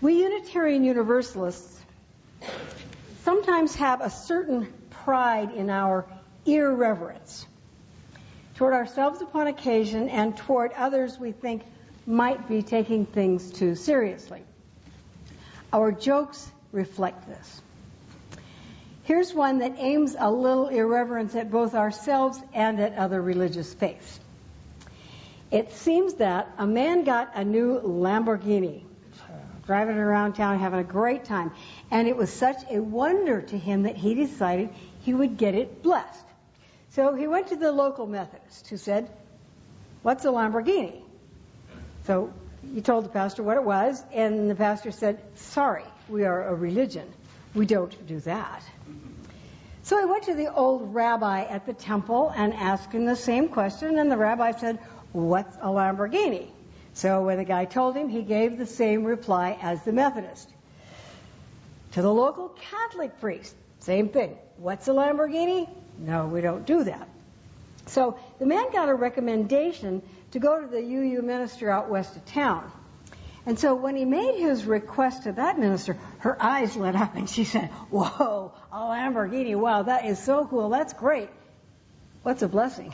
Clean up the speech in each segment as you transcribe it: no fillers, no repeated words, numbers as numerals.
We Unitarian Universalists sometimes have a certain pride in our irreverence toward ourselves upon occasion and toward others we think might be taking things too seriously. Our jokes reflect this. Here's one that aims a little irreverence at both ourselves and at other religious faiths. It seems that a man got a new Lamborghini, driving around town, having a great time. And it was such a wonder to him that he decided he would get it blessed. So he went to the local Methodist, who said, "What's a Lamborghini?" So he told the pastor what it was, and the pastor said, "Sorry, we are a religion. We don't do that." So he went to the old rabbi at the temple and asked him the same question, and the rabbi said, "What's a Lamborghini?" So when the guy told him, he gave the same reply as the Methodist. To the local Catholic priest, same thing. "What's a Lamborghini?" "No, we don't do that." So the man got a recommendation to go to the UU minister out west of town. And so when he made his request to that minister, her eyes lit up and she said, "Whoa, a Lamborghini, wow, that is so cool, that's great. What's a blessing?"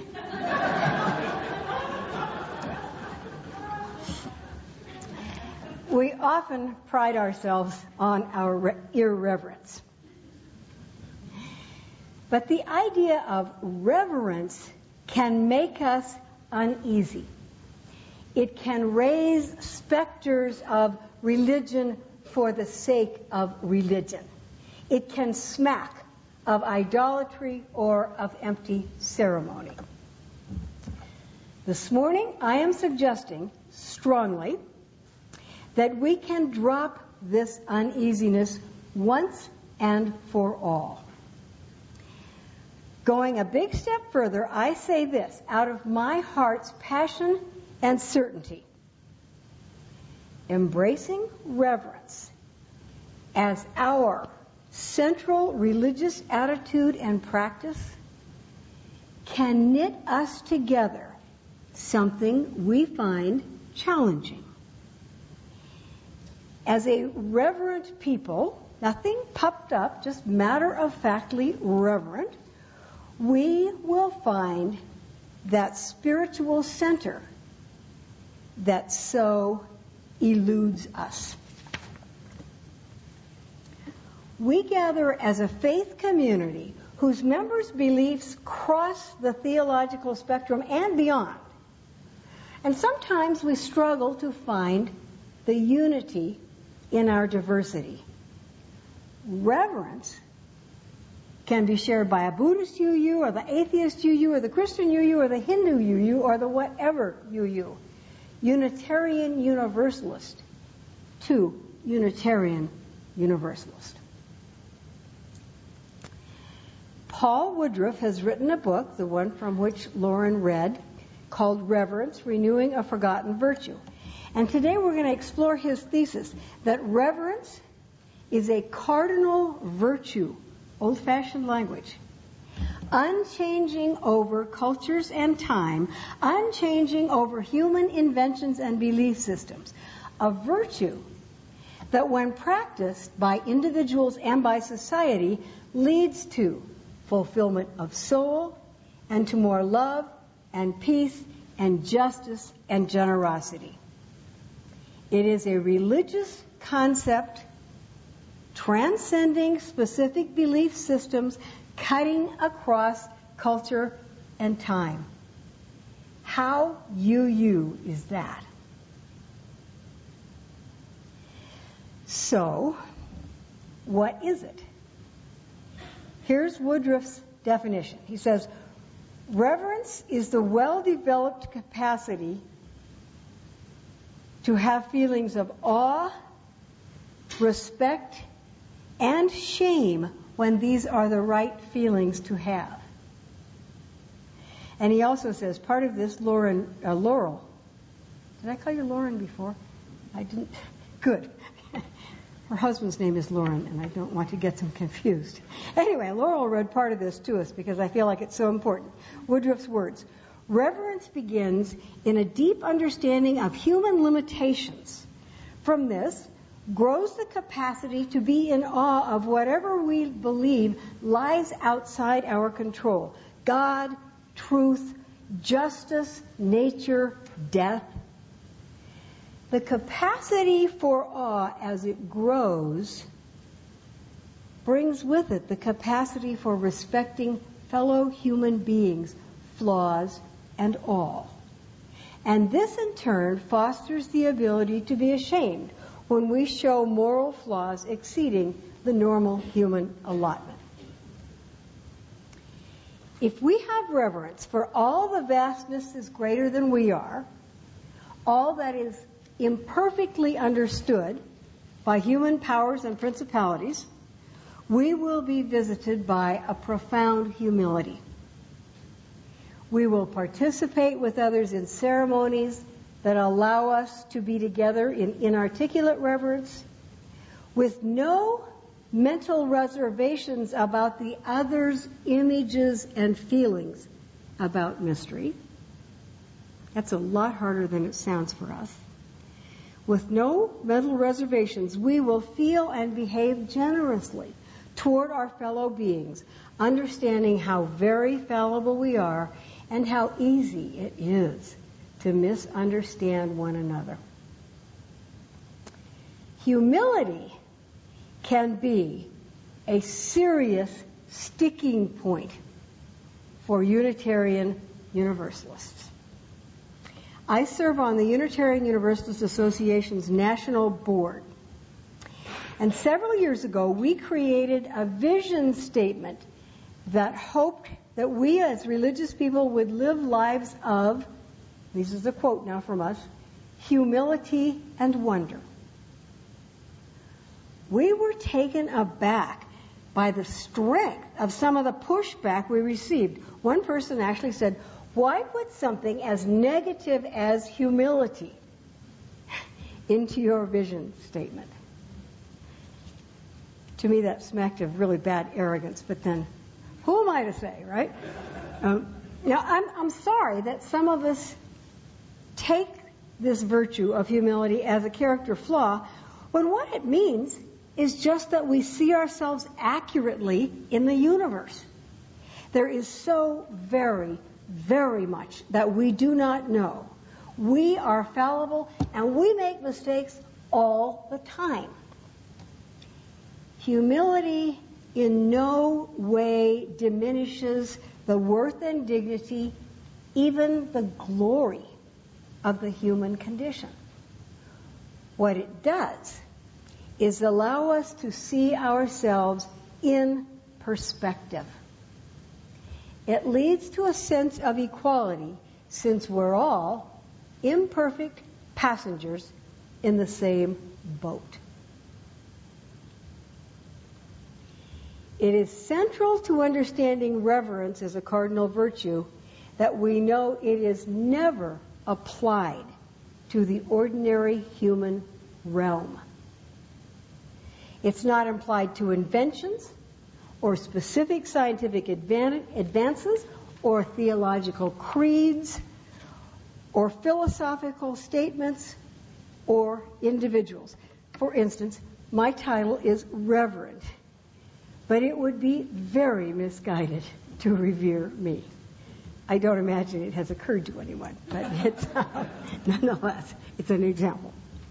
We often pride ourselves on our irreverence. But the idea of reverence can make us uneasy. It can raise specters of religion for the sake of religion. It can smack of idolatry or of empty ceremony. This morning, I am suggesting strongly that we can drop this uneasiness once and for all. Going a big step further, I say this out of my heart's passion and certainty. Embracing reverence as our central religious attitude and practice can knit us together something we find challenging. As a reverent people, nothing puffed up, just matter-of-factly reverent, we will find that spiritual center that so eludes us. We gather as a faith community whose members' beliefs cross the theological spectrum and beyond. And sometimes we struggle to find the unity in our diversity. Reverence can be shared by a Buddhist UU or the atheist UU or the Christian UU or the Hindu UU or the whatever UU. Unitarian Universalist to Unitarian Universalist. Paul Woodruff has written a book, the one from which Lauren read, called Reverence, Renewing a Forgotten Virtue. And today we're going to explore his thesis that reverence is a cardinal virtue, old-fashioned language, unchanging over cultures and time, unchanging over human inventions and belief systems, a virtue that when practiced by individuals and by society leads to fulfillment of soul and to more love and peace and justice and generosity. It is a religious concept transcending specific belief systems, cutting across culture and time. How UU is that? So, what is it? Here's Woodruff's definition. He says, reverence is the well-developed capacity to have feelings of awe, respect, and shame when these are the right feelings to have. And he also says, part of this, Laurel. Did I call you Lauren before? I didn't. Good. Her husband's name is Lauren, and I don't want to get them confused. Anyway, Laurel read part of this to us because I feel like it's so important. Woodruff's words. Reverence begins in a deep understanding of human limitations. From this, grows the capacity to be in awe of whatever we believe lies outside our control. God, truth, justice, nature, death. The capacity for awe as it grows brings with it the capacity for respecting fellow human beings, flaws and all. And this in turn fosters the ability to be ashamed when we show moral flaws exceeding the normal human allotment. If we have reverence for all the vastness is greater than we are, all that is imperfectly understood by human powers and principalities, we will be visited by a profound humility. We will participate with others in ceremonies that allow us to be together in inarticulate reverence, with no mental reservations about the other's images and feelings about mystery. That's a lot harder than it sounds for us. With no mental reservations, we will feel and behave generously toward our fellow beings, understanding how very fallible we are and how easy it is to misunderstand one another. Humility can be a serious sticking point for Unitarian Universalists. I serve on the Unitarian Universalist Association's National Board. And several years ago, we created a vision statement that hoped that we as religious people would live lives of, this is a quote now from us, humility and wonder. We were taken aback by the strength of some of the pushback we received. One person actually said, "Why put something as negative as humility into your vision statement?" To me, that smacked of really bad arrogance, but then, who am I to say, right? Now, I'm sorry that some of us take this virtue of humility as a character flaw, when what it means is just that we see ourselves accurately in the universe. There is so very, very much that we do not know. We are fallible, and we make mistakes all the time. Humility in no way diminishes the worth and dignity, even the glory of the human condition. What it does is allow us to see ourselves in perspective. It leads to a sense of equality, since we're all imperfect passengers in the same boat. It is central to understanding reverence as a cardinal virtue that we know it is never applied to the ordinary human realm. It's not applied to inventions or specific scientific advances or theological creeds or philosophical statements or individuals. For instance, my title is Reverend, but it would be very misguided to revere me. I don't imagine it has occurred to anyone, but it's nonetheless, it's an example.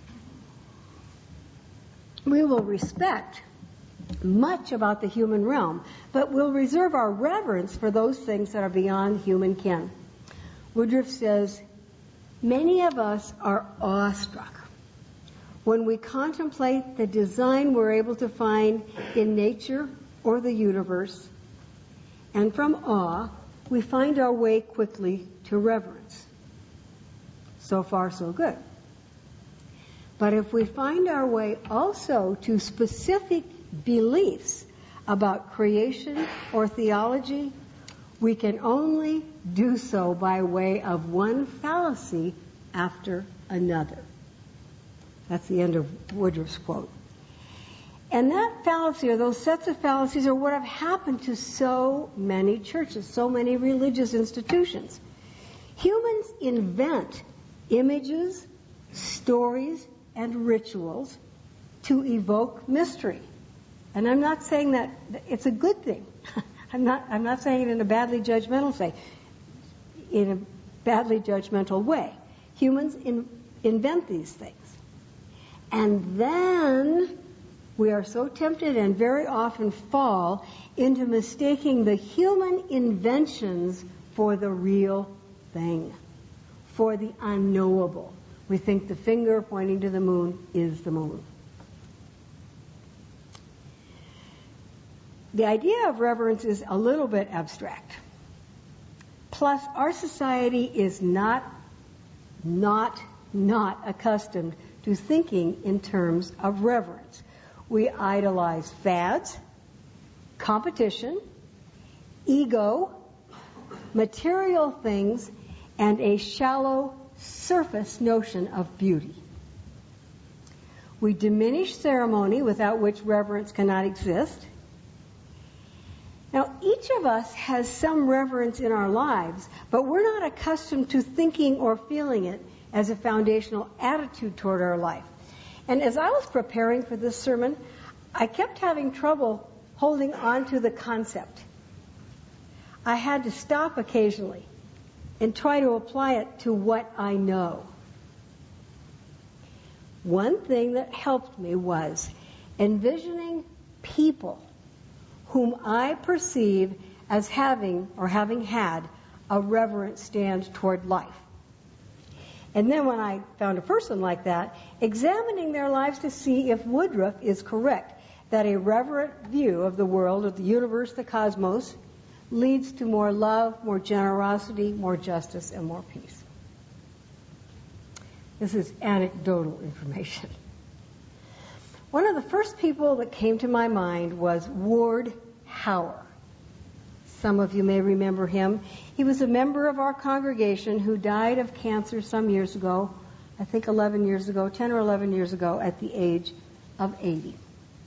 We will respect much about the human realm, but we'll reserve our reverence for those things that are beyond human ken. Woodruff says, many of us are awestruck when we contemplate the design we're able to find in nature or the universe, and from awe, we find our way quickly to reverence. So far, so good. But if we find our way also to specific beliefs about creation or theology, we can only do so by way of one fallacy after another. That's the end of Woodruff's quote. And that fallacy, or those sets of fallacies, are what have happened to so many churches, so many religious institutions. Humans invent images, stories, and rituals to evoke mystery. And I'm not saying that it's a good thing. I'm not saying it in a badly judgmental way. Humans invent these things. And then we are so tempted and very often fall into mistaking the human inventions for the real thing, for the unknowable. We think the finger pointing to the moon is the moon. The idea of reverence is a little bit abstract. Plus, our society is not accustomed to thinking in terms of reverence. We idolize fads, competition, ego, material things, and a shallow surface notion of beauty. We diminish ceremony, without which reverence cannot exist. Now, each of us has some reverence in our lives, but we're not accustomed to thinking or feeling it as a foundational attitude toward our life. And as I was preparing for this sermon, I kept having trouble holding on to the concept. I had to stop occasionally and try to apply it to what I know. One thing that helped me was envisioning people whom I perceive as having had a reverent stand toward life. And then when I found a person like that, examining their lives to see if Woodruff is correct, that a reverent view of the world, of the universe, the cosmos, leads to more love, more generosity, more justice, and more peace. This is anecdotal information. One of the first people that came to my mind was Ward Hauer. Some of you may remember him. He was a member of our congregation who died of cancer some years ago, I think 10 or 11 years ago, at the age of 80.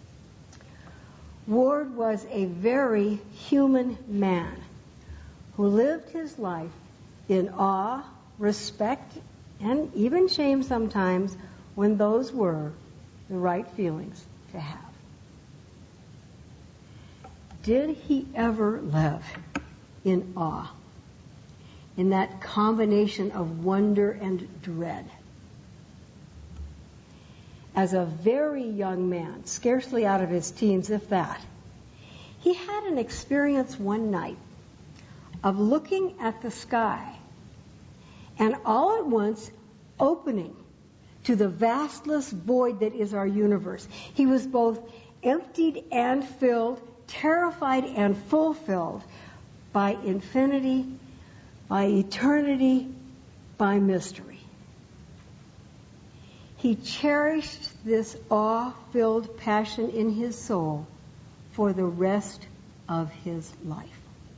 Ward was a very human man who lived his life in awe, respect, and even shame sometimes when those were the right feelings to have. Did he ever live in awe, in that combination of wonder and dread? As a very young man, scarcely out of his teens, if that, he had an experience one night of looking at the sky and all at once opening to the vastless void that is our universe. He was both emptied and filled, terrified and fulfilled by infinity, by eternity, by mystery. He cherished this awe-filled passion in his soul for the rest of his life.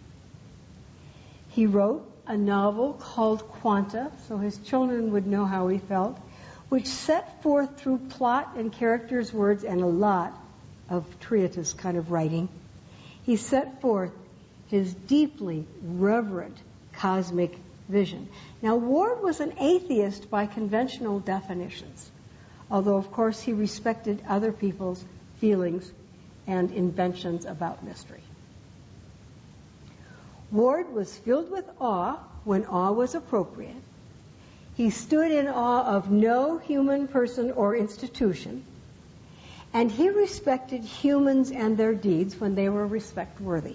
He wrote a novel called Quanta, so his children would know how he felt, which set forth through plot and characters, words, and a lot of treatise kind of writing. He set forth his deeply reverent cosmic vision. Now, Ward was an atheist by conventional definitions, although, of course, he respected other people's feelings and inventions about mystery. Ward was filled with awe when awe was appropriate. He stood in awe of no human person or institution, and he respected humans and their deeds when they were respect-worthy.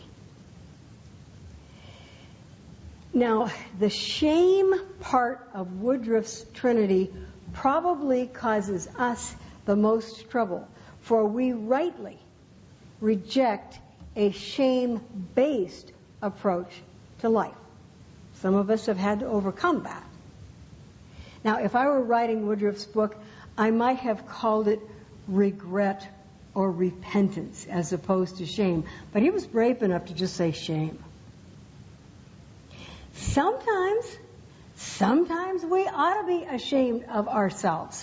Now, the shame part of Woodruff's Trinity probably causes us the most trouble, for we rightly reject a shame-based approach to life. Some of us have had to overcome that. Now, if I were writing Woodruff's book, I might have called it regret or repentance as opposed to shame. But he was brave enough to just say shame. Sometimes we ought to be ashamed of ourselves.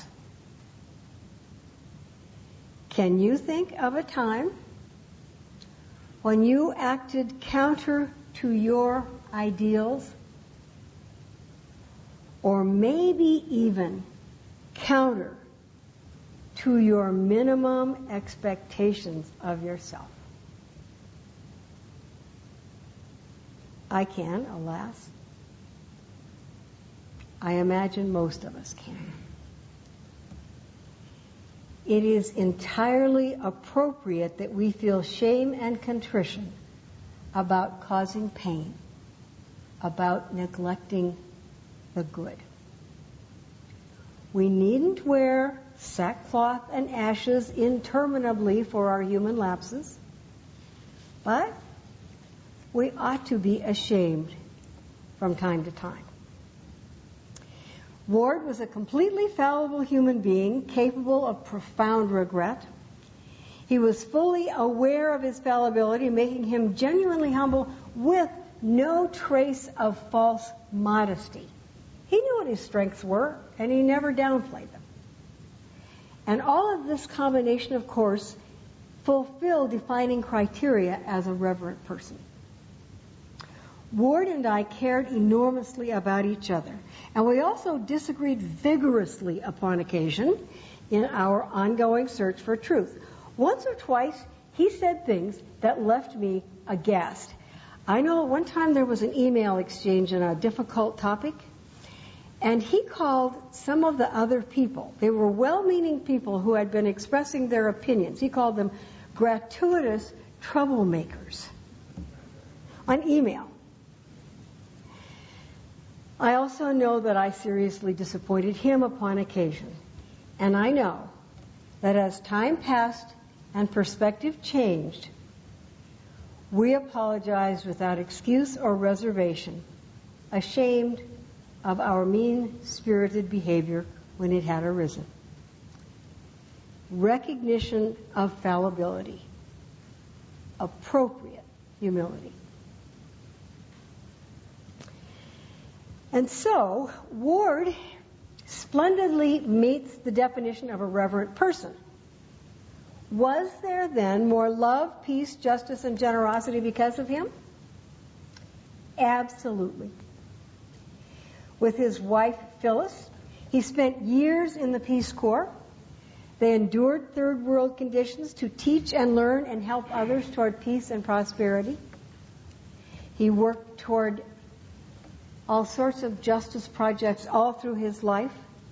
Can you think of a time when you acted counter to your ideals, or maybe even counter to your minimum expectations of yourself. I can, alas. I imagine most of us can. It is entirely appropriate that we feel shame and contrition about causing pain, about neglecting the good. We needn't wear sackcloth and ashes interminably for our human lapses, but we ought to be ashamed from time to time. Ward was a completely fallible human being, capable of profound regret. He was fully aware of his fallibility, making him genuinely humble with no trace of false modesty. He knew what his strengths were, and he never downplayed them. And all of this combination, of course, fulfilled defining criteria as a reverent person. Ward and I cared enormously about each other, and we also disagreed vigorously upon occasion in our ongoing search for truth. Once or twice, he said things that left me aghast. I know at one time there was an email exchange on a difficult topic, and he called some of the other people, they were well-meaning people who had been expressing their opinions, he called them gratuitous troublemakers on email. I also know that I seriously disappointed him upon occasion. And I know that as time passed and perspective changed, we apologized without excuse or reservation, ashamed of our mean-spirited behavior when it had arisen. Recognition of fallibility, appropriate humility. And so, Ward splendidly meets the definition of a reverent person. Was there then more love, peace, justice, and generosity because of him? Absolutely. With his wife, Phyllis, he spent years in the Peace Corps. They endured third world conditions to teach and learn and help others toward peace and prosperity. He worked toward all sorts of justice projects all through his life.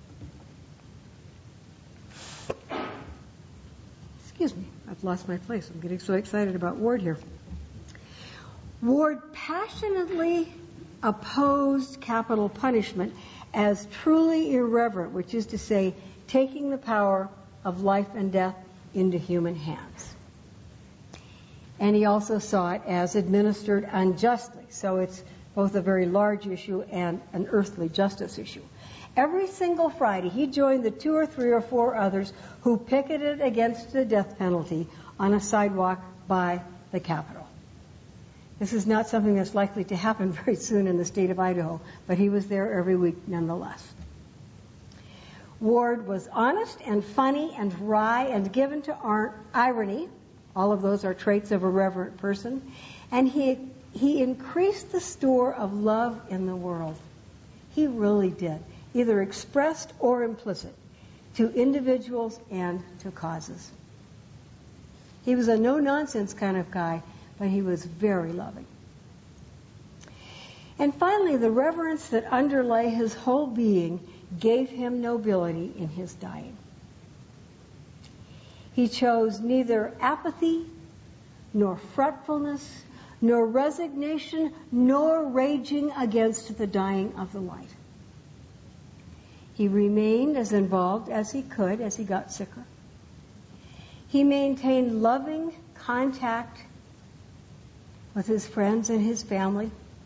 Excuse me, I've lost my place. I'm getting so excited about Ward here. Ward passionately opposed capital punishment as truly irreverent, which is to say, taking the power of life and death into human hands. And he also saw it as administered unjustly. So it's both a very large issue and an earthly justice issue. Every single Friday, he joined the 2 or 3 or 4 others who picketed against the death penalty on a sidewalk by the Capitol. This is not something that's likely to happen very soon in the state of Idaho, but he was there every week nonetheless. Ward was honest and funny and wry and given to irony. All of those are traits of a reverent person. And he increased the store of love in the world. He really did, either expressed or implicit, to individuals and to causes. He was a no-nonsense kind of guy, but he was very loving. And finally, the reverence that underlay his whole being gave him nobility in his dying. He chose neither apathy, nor fretfulness, nor resignation, nor raging against the dying of the light. He remained as involved as he could as he got sicker. He maintained loving contact with his friends and his family.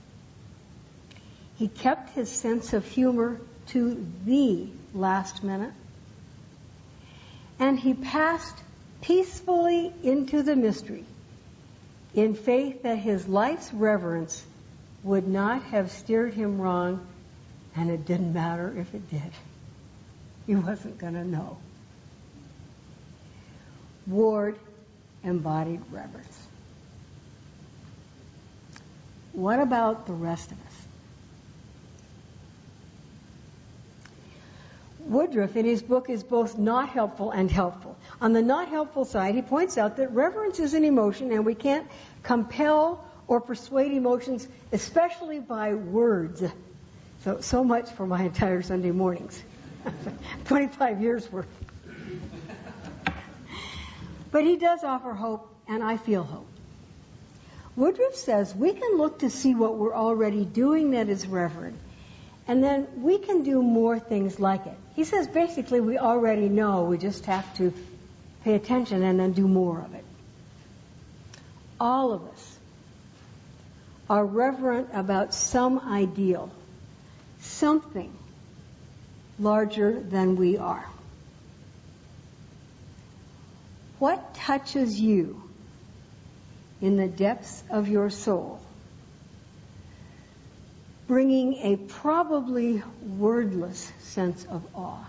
He kept his sense of humor to the last minute. And he passed peacefully into the mystery, in faith that his life's reverence would not have steered him wrong, and it didn't matter if it did. He wasn't going to know. Ward embodied reverence. What about the rest of us? Woodruff, in his book, is both not helpful and helpful. On the not helpful side, he points out that reverence is an emotion, and we can't compel or persuade emotions, especially by words. So much for my entire Sunday mornings. 25 years worth. But he does offer hope, and I feel hope. Woodruff says we can look to see what we're already doing that is reverent, and then we can do more things like it. He says basically we already know, we just have to pay attention and then do more of it. All of us are reverent about some ideal, something larger than we are. What touches you in the depths of your soul, bringing a probably wordless sense of awe?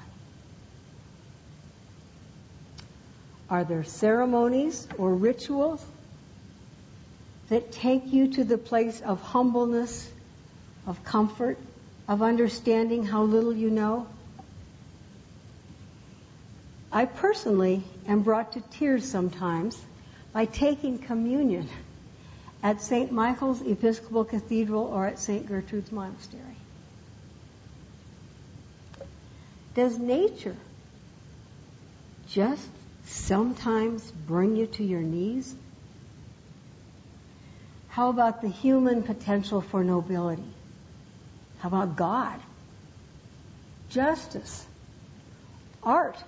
Are there ceremonies or rituals that take you to the place of humbleness, of comfort, of understanding how little you know? I personally am brought to tears sometimes by taking communion at St. Michael's Episcopal Cathedral or at St. Gertrude's Monastery. Does nature just sometimes bring you to your knees? How about the human potential for nobility? How about God? Justice? Art?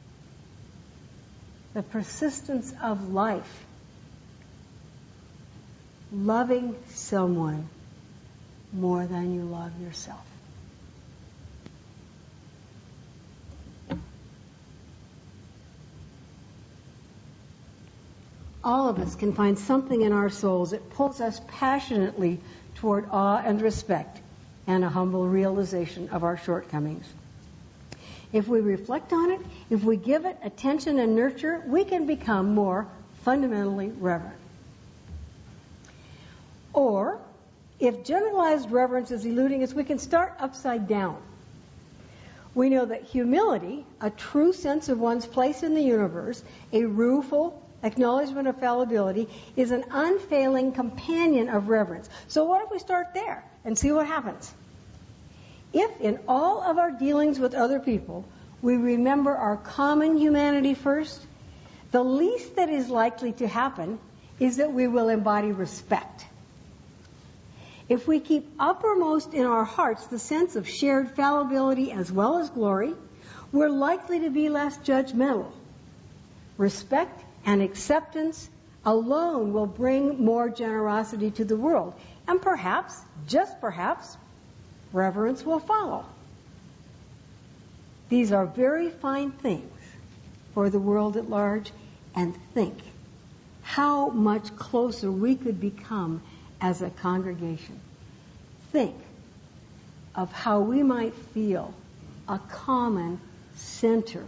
The persistence of life? Loving someone more than you love yourself. All of us can find something in our souls that pulls us passionately toward awe and respect and a humble realization of our shortcomings. If we reflect on it, if we give it attention and nurture, we can become more fundamentally reverent. Or, if generalized reverence is eluding us, we can start upside down. We know that humility, a true sense of one's place in the universe, a rueful acknowledgement of fallibility, is an unfailing companion of reverence. So what if we start there and see what happens? If in all of our dealings with other people, we remember our common humanity first, the least that is likely to happen is that we will embody respect. If we keep uppermost in our hearts the sense of shared fallibility as well as glory, we're likely to be less judgmental. Respect and acceptance alone will bring more generosity to the world. And perhaps, just perhaps, reverence will follow. These are very fine things for the world at large, and think how much closer we could become as a congregation. Think of how we might feel a common center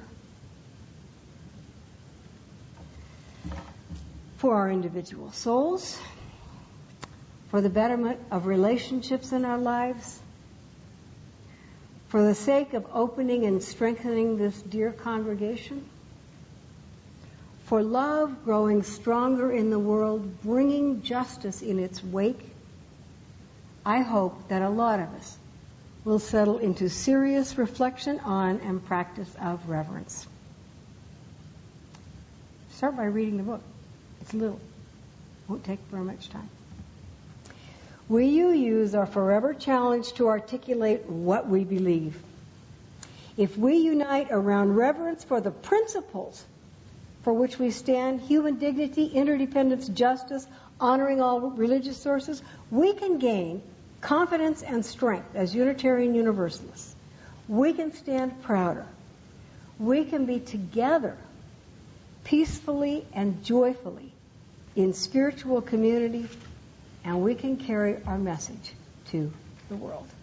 for our individual souls, for the betterment of relationships in our lives, for the sake of opening and strengthening this dear congregation, for love growing stronger in the world, bringing justice in its wake, I hope that a lot of us will settle into serious reflection on and practice of reverence. Start by reading the book. It's little. Won't take very much time. We use our forever challenge to articulate what we believe. If we unite around reverence for the principles for which we stand, human dignity, interdependence, justice, honoring all religious sources, we can gain confidence and strength as Unitarian Universalists. We can stand prouder. We can be together peacefully and joyfully in spiritual community, and we can carry our message to the world.